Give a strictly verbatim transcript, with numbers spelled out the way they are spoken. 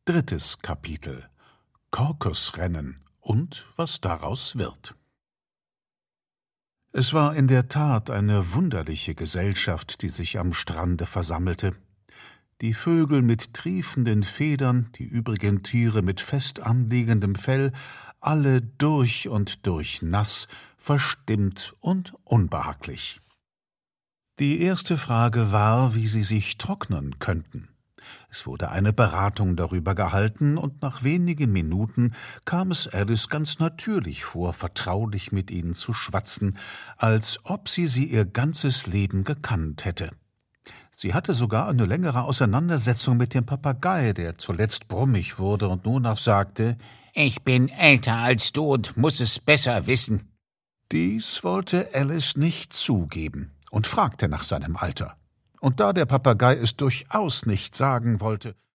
Drittes Kapitel: Korkusrennen und was daraus wird. Es war in der Tat eine wunderliche Gesellschaft, die sich am Strande versammelte. Die Vögel mit triefenden Federn, die übrigen Tiere mit fest anliegendem Fell, alle durch und durch nass, verstimmt und unbehaglich. Die erste Frage war, wie sie sich trocknen könnten. Es wurde eine Beratung darüber gehalten, und nach wenigen Minuten kam es Alice ganz natürlich vor, vertraulich mit ihnen zu schwatzen, als ob sie sie ihr ganzes Leben gekannt hätte. Sie hatte sogar eine längere Auseinandersetzung mit dem Papagei, der zuletzt brummig wurde und nur noch sagte: »Ich bin älter als du und muss es besser wissen.« Dies wollte Alice nicht zugeben und fragte nach seinem Alter. Und da der Papagei es durchaus nicht sagen wollte,